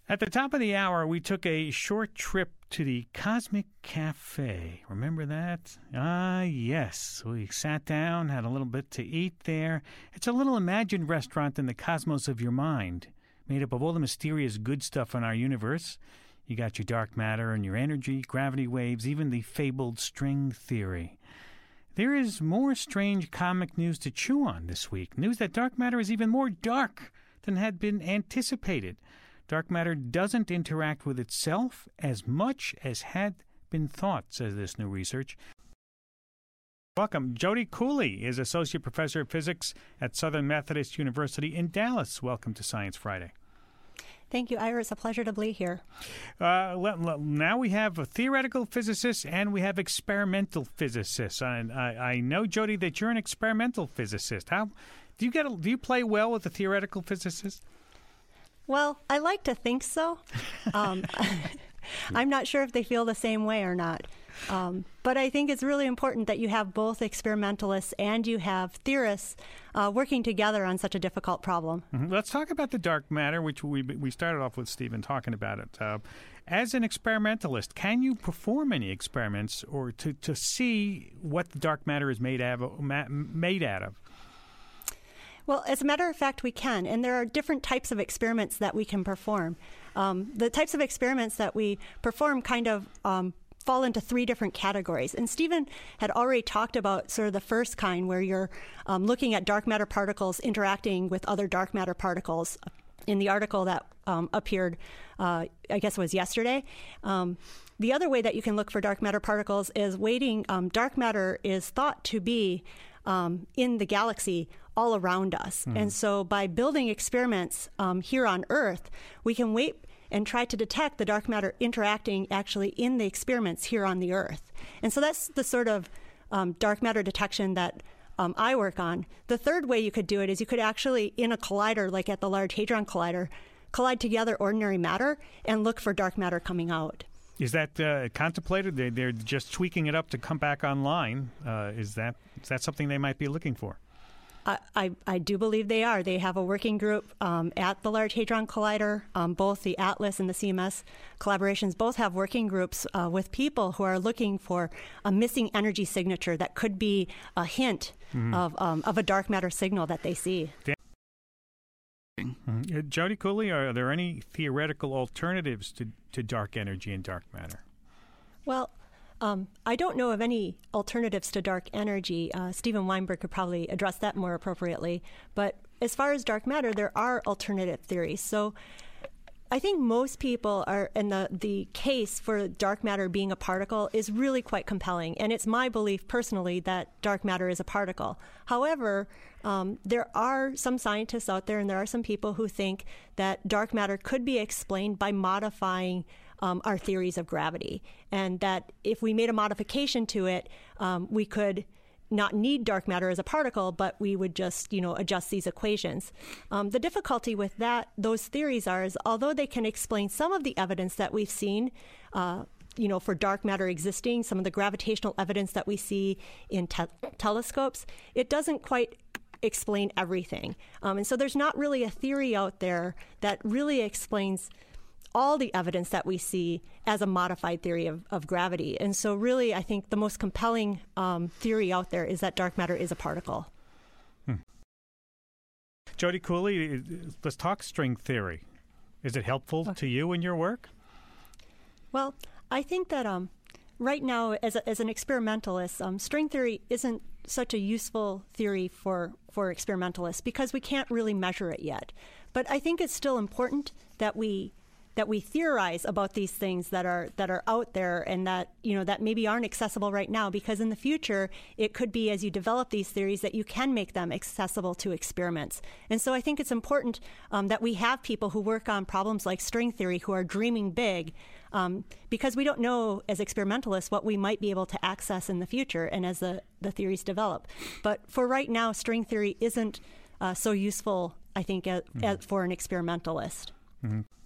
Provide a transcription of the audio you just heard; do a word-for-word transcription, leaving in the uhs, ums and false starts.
At the top of the hour, we took a short trip to the Cosmic Cafe. Remember that? Ah, yes. We sat down, had a little bit to eat there. It's a little imagined restaurant in the cosmos of your mind, made up of all the mysterious good stuff in our universe. You got your dark matter and your energy, gravity waves, even the fabled string theory. There is more strange comic news to chew on this week. News that dark matter is even more dark than had been anticipated. Dark matter doesn't interact with itself as much as had been thought, says this new research. Welcome. Jody Cooley is Associate Professor of Physics at Southern Methodist University in Dallas. Welcome to Science Friday. Thank you, Ira. It's a pleasure to be here. Uh, now we have a theoretical physicist and we have experimental physicists. I, I, I know, Jody, that you're an experimental physicist. How do you get? A, do you play well with a theoretical physicist? Well, I like to think so. Um, I'm not sure if they feel the same way or not. Um, but I think it's really important that you have both experimentalists and you have theorists uh, working together on such a difficult problem. Mm-hmm. Let's talk about the dark matter, which we we started off with Stephen talking about it. Uh, as an experimentalist, can you perform any experiments or to, to see what the dark matter is made out of, made out of? Well, as a matter of fact, we can, and there are different types of experiments that we can perform. Um, the types of experiments that we perform kind of um, fall into three different categories. And Stephen had already talked about sort of the first kind, where you're um, looking at dark matter particles interacting with other dark matter particles in the article that um, appeared, uh, I guess it was yesterday. Um, the other way that you can look for dark matter particles is waiting. Um, dark matter is thought to be um, in the galaxy all around us. Mm. And so by building experiments um, here on Earth, we can wait and try to detect the dark matter interacting actually in the experiments here on the Earth. And so that's the sort of um, dark matter detection that um, I work on. The third way you could do it is you could actually, in a collider, like at the Large Hadron Collider, collide together ordinary matter and look for dark matter coming out. Is that uh, contemplated? They're, they're just tweaking it up to come back online. Uh, is that is that something they might be looking for? I, I, I do believe they are. They have a working group um, at the Large Hadron Collider. Um, both the ATLAS and the C M S collaborations both have working groups uh, with people who are looking for a missing energy signature that could be a hint mm-hmm. of um, of a dark matter signal that they see. Mm-hmm. Uh, Jody Cooley, are there any theoretical alternatives to, to dark energy and dark matter? Well, Um, I don't know of any alternatives to dark energy. Uh, Steven Weinberg could probably address that more appropriately. But as far as dark matter, there are alternative theories. So I think most people are, and the, the case for dark matter being a particle is really quite compelling. And it's my belief personally that dark matter is a particle. However, um, there are some scientists out there and there are some people who think that dark matter could be explained by modifying Um, our theories of gravity, and that if we made a modification to it, um, we could not need dark matter as a particle, but we would just, you know, adjust these equations. Um, the difficulty with that, those theories are, is although they can explain some of the evidence that we've seen, uh, you know, for dark matter existing, some of the gravitational evidence that we see in te- telescopes, it doesn't quite explain everything. Um, and so there's not really a theory out there that really explains all the evidence that we see as a modified theory of, of gravity. And so really, I think the most compelling um, theory out there is that dark matter is a particle. Hmm. Jody Cooley, let's talk string theory. Is it helpful okay. to you in your work? Well, I think that um, right now, as, a, as an experimentalist, um, string theory isn't such a useful theory for, for experimentalists because we can't really measure it yet. But I think it's still important that we that we theorize about these things that are that are out there and that, you know, that maybe aren't accessible right now, because in the future it could be, as you develop these theories, that you can make them accessible to experiments. And so I think it's important um, that we have people who work on problems like string theory who are dreaming big, um, because we don't know as experimentalists what we might be able to access in the future and as the, the theories develop. But for right now, string theory isn't uh, so useful, I think, as, mm-hmm. as for an experimentalist. Mm-hmm.